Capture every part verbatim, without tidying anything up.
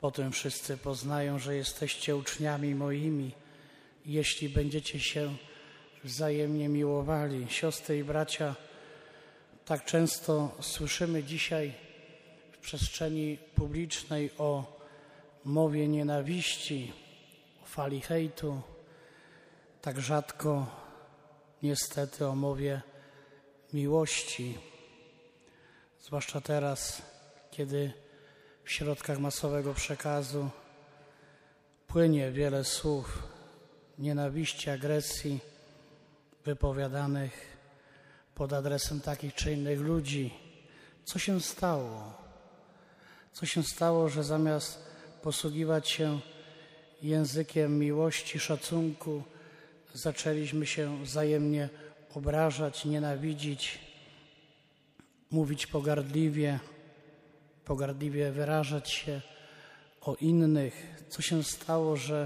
Potem wszyscy poznają, że jesteście uczniami moimi, jeśli będziecie się wzajemnie miłowali. Siostry i bracia, tak często słyszymy dzisiaj w przestrzeni publicznej o mowie nienawiści, o fali hejtu, tak rzadko niestety o mowie miłości, zwłaszcza teraz, kiedy w środkach masowego przekazu płynie wiele słów nienawiści, agresji wypowiadanych pod adresem takich czy innych ludzi. Co się stało? Co się stało, że zamiast posługiwać się językiem miłości, szacunku, zaczęliśmy się wzajemnie obrażać, nienawidzić, mówić pogardliwie, pogardliwie wyrażać się o innych? Co się stało, że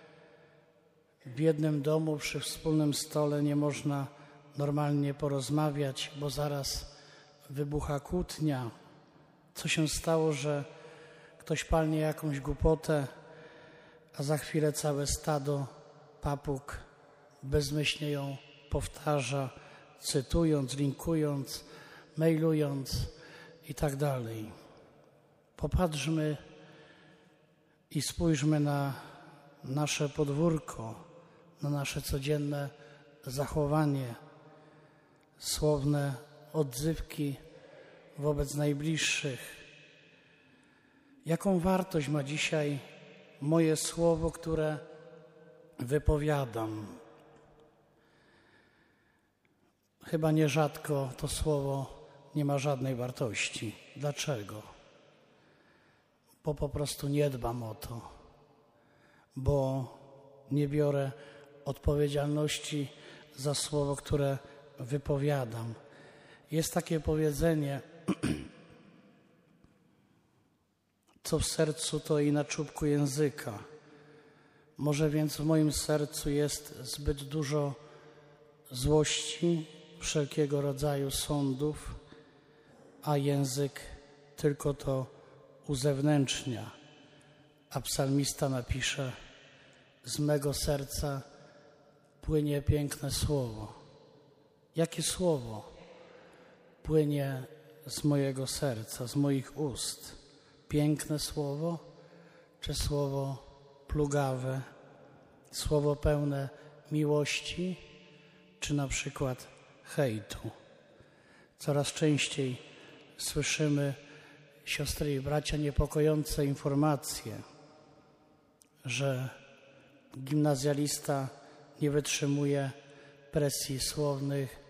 w jednym domu przy wspólnym stole nie można normalnie porozmawiać, bo zaraz wybucha kłótnia? Co się stało, że ktoś palnie jakąś głupotę, a za chwilę całe stado papug bezmyślnie ją powtarza, cytując, linkując, mailując i tak dalej. Popatrzmy i spójrzmy na nasze podwórko, na nasze codzienne zachowanie, słowne odzywki wobec najbliższych. Jaką wartość ma dzisiaj moje słowo, które wypowiadam? Chyba nierzadko to słowo nie ma żadnej wartości. Dlaczego? Bo po prostu nie dbam o to, bo nie biorę odpowiedzialności za słowo, które wypowiadam. Jest takie powiedzenie, co w sercu, to i na czubku języka. Może więc w moim sercu jest zbyt dużo złości, wszelkiego rodzaju sądów, a język tylko to uzewnętrznia. A psalmista napisze: z mego serca płynie piękne słowo. Jakie słowo płynie z mojego serca, z moich ust? Piękne słowo, czy słowo plugawe, słowo pełne miłości, czy na przykład hejtu? Coraz częściej słyszymy, siostry i bracia, niepokojące informacje, że gimnazjalista nie wytrzymuje presji słownych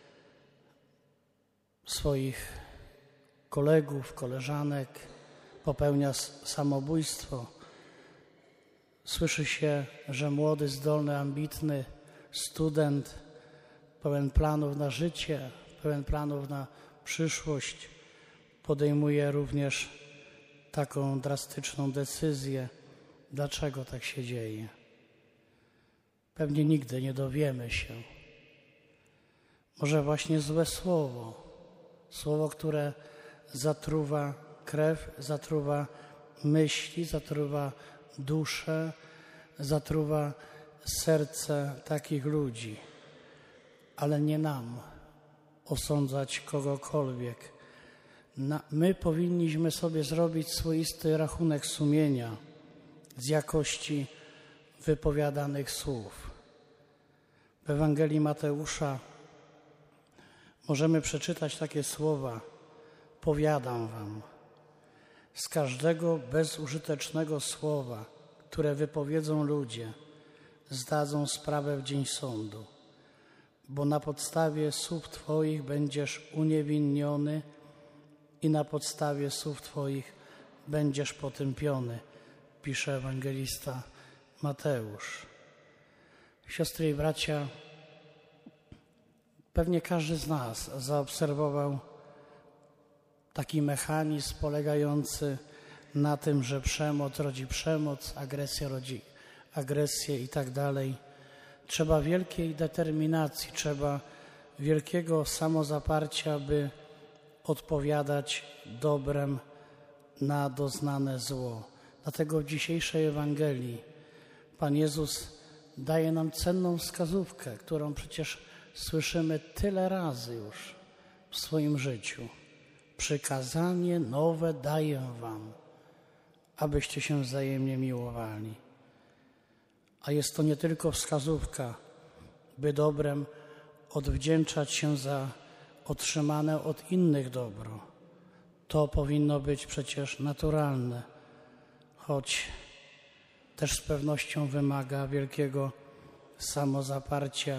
swoich kolegów, koleżanek, popełnia samobójstwo. Słyszy się, że młody, zdolny, ambitny student, pełen planów na życie, pełen planów na przyszłość, podejmuje również taką drastyczną decyzję. Dlaczego tak się dzieje? Pewnie nigdy nie dowiemy się. Może właśnie złe słowo, słowo, które zatruwa krew, zatruwa myśli, zatruwa duszę, zatruwa serce takich ludzi. Ale nie nam osądzać kogokolwiek. Na, my powinniśmy sobie zrobić swoisty rachunek sumienia z jakości wypowiadanych słów. W Ewangelii Mateusza możemy przeczytać takie słowa: powiadam wam, z każdego bezużytecznego słowa, które wypowiedzą ludzie, zdadzą sprawę w dzień sądu, bo na podstawie słów Twoich będziesz uniewinniony i na podstawie słów Twoich będziesz potępiony, pisze ewangelista Mateusz. Siostry i bracia, pewnie każdy z nas zaobserwował taki mechanizm polegający na tym, że przemoc rodzi przemoc, agresja rodzi agresję i tak dalej. Trzeba wielkiej determinacji, trzeba wielkiego samozaparcia, by odpowiadać dobrem na doznane zło. Dlatego w dzisiejszej Ewangelii Pan Jezus daje nam cenną wskazówkę, którą przecież słyszymy tyle razy już w swoim życiu. Przykazanie nowe daję wam, abyście się wzajemnie miłowali. A jest to nie tylko wskazówka, by dobrem odwdzięczać się za otrzymane od innych dobro. To powinno być przecież naturalne, choć też z pewnością wymaga wielkiego samozaparcia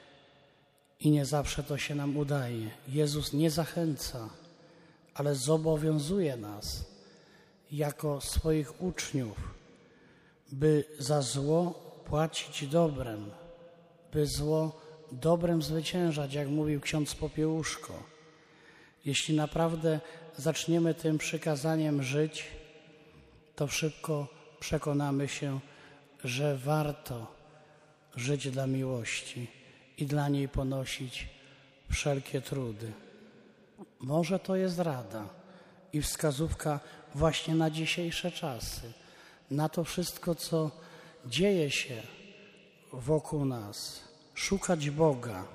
i nie zawsze to się nam udaje. Jezus nie zachęca, ale zobowiązuje nas jako swoich uczniów, by za zło płacić dobrem, by zło dobrem zwyciężać, jak mówił ksiądz Popiełuszko. Jeśli naprawdę zaczniemy tym przykazaniem żyć, to szybko przekonamy się, że warto żyć dla miłości i dla niej ponosić wszelkie trudy. Może to jest rada i wskazówka właśnie na dzisiejsze czasy, na to wszystko, co dzieje się wokół nas. Szukać Boga,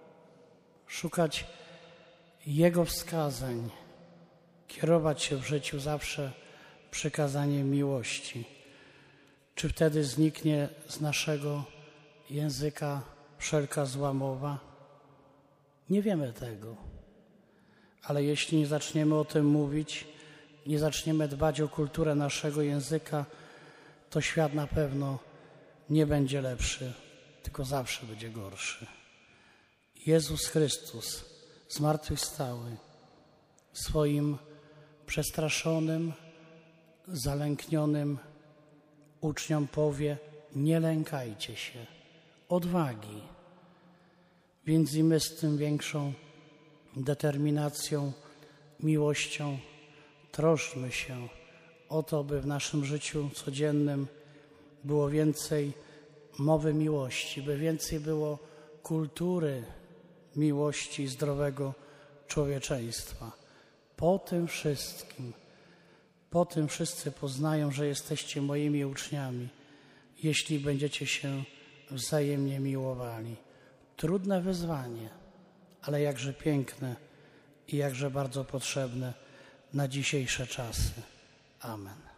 szukać Jego wskazań, kierować się w życiu zawsze przykazaniem miłości. Czy wtedy zniknie z naszego języka wszelka zła mowa? Nie wiemy tego. Ale jeśli nie zaczniemy o tym mówić, nie zaczniemy dbać o kulturę naszego języka, to świat na pewno nie będzie lepszy, tylko zawsze będzie gorszy. Jezus Chrystus, zmartwychwstały, swoim przestraszonym, zalęknionym uczniom powie: nie lękajcie się, odwagi. Więc i my z tym większą determinacją, miłością troszczmy się o to, by w naszym życiu codziennym było więcej mowy miłości, by więcej było kultury miłości i zdrowego człowieczeństwa. Po tym wszystkim, po tym wszyscy poznają, że jesteście moimi uczniami, jeśli będziecie się wzajemnie miłowali. Trudne wyzwanie, ale jakże piękne i jakże bardzo potrzebne na dzisiejsze czasy. Amen.